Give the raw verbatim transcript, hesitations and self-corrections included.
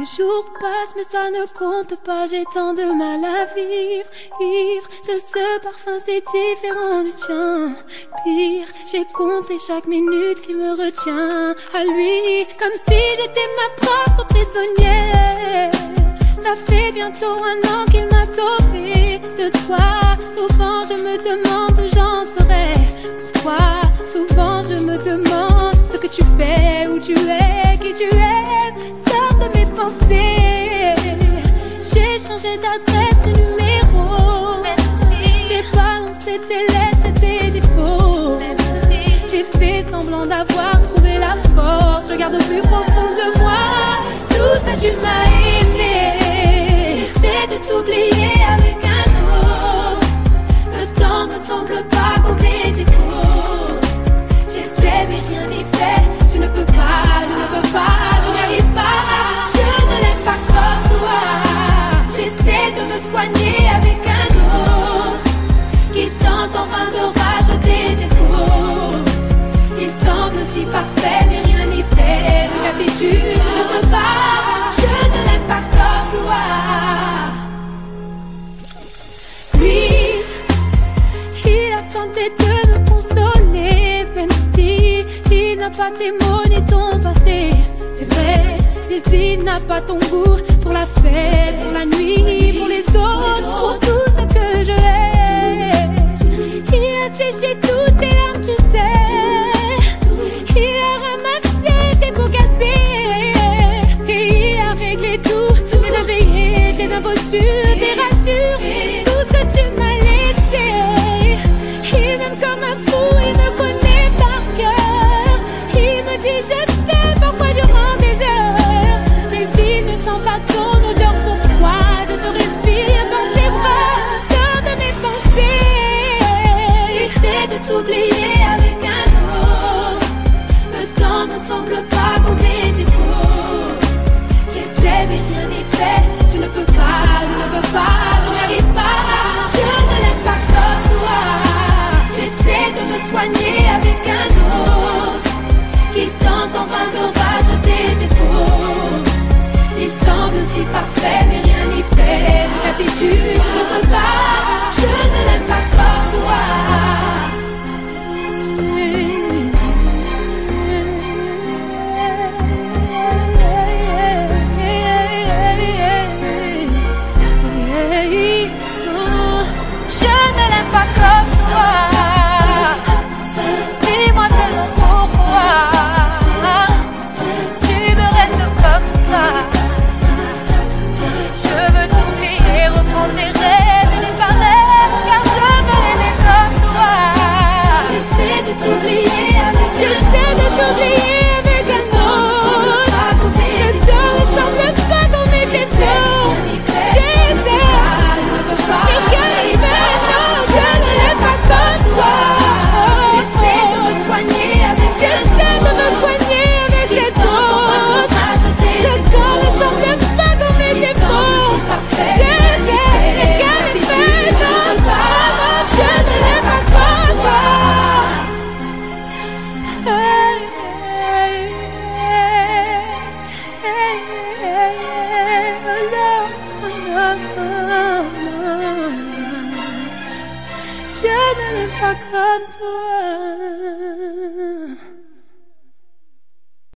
Les jours passent mais ça ne compte pas, j'ai tant de mal à vivre. Ivre de ce parfum, c'est différent du tien. Pire, j'ai compté chaque minute qui me retient à lui, comme si j'étais ma propre prisonnière. Ça fait bientôt un an qu'il m'a sauvée de toi. Souvent je me demande où j'en serais pour toi. Souvent je me demande ce que tu fais, où tu es, qui tu aimes. Sors de mes pensées. J'ai changé d'adresse, de numéro. J'ai balancé tes lettres et tes défauts. J'ai fait semblant d'avoir trouvé la force. Je garde au plus profond de moi tout ça tu m'as aimé. J'essaie de t'oublier avec un autre. Le temps ne semble pas comme mes défauts. J'essaie mais rien n'y fait. Je ne peux pas, je ne veux pas, je n'y arrive pas. Je ne l'aime pas comme toi. J'essaie de me soigner avec un autre qui tente en vain de racheter des défauts. Il semble si parfait mais rien n'y fait. Je m'habitue, je ne peux pas. Je ne l'aime pas comme toi. Lui, il a tenté de me consoler, même si il n'a pas tes mots ni ton passé. C'est vrai, mais il n'a pas ton goût pour la fête, pour la nuit, pour les autres, pour tout ce que je hais. Il a séché toutes tes larmes, tu sais. Il a ramassé tes pots cassés. Et il a réglé tout, les impayés, les impostures, les ratures, tout ce que tu m'as laissé. Il m'aime comme un fou, il me connaît par cœur. Il me dit je t'aime parfois durant des heures. Mais il ne sent pas ton odeur, pourquoi je te respire dans tes bras. Sors de mes pensées. J'essaie de t'oublier avec un autre. Le temps ne semble pas comme mes défauts. J'essaie mais rien n'y fait. Je ne peux pas, je ne veux pas, je n'y arrive pas. Je ne l'aime pas comme toi. J'essaie de me soigner avec un autre qui tente en vain de racheter des défauts. Il semble si parfait mais rien n'y fait. Je m'habitue, je ne peux pas. Je ne l'aime pas comme toi. Je ne l'aime pas comme toi. Dis-moi seulement pourquoi tu me restes comme ça. Je veux t'oublier, reprendre tes rêves et disparaître, car je veux aimer comme toi. J'essaie de t'oublier avec un J'essaie de t'oublier avec un autre. Le temps ne semble pas comme mes défauts. J'essaie, mais rien n'y fait, non, je ne l'aime pas comme toi. J'essaie de me soigner avec J'essaie de me soigner avec cet autre. Le temps ne semble pas comme mes défauts. J'essaie, mais rien n'y fait, non, non, je ne l'aime pas comme toi. Hey, hey, hey, hey, hey, oh non, oh non, oh non. Je ne l'aime pas comme toi.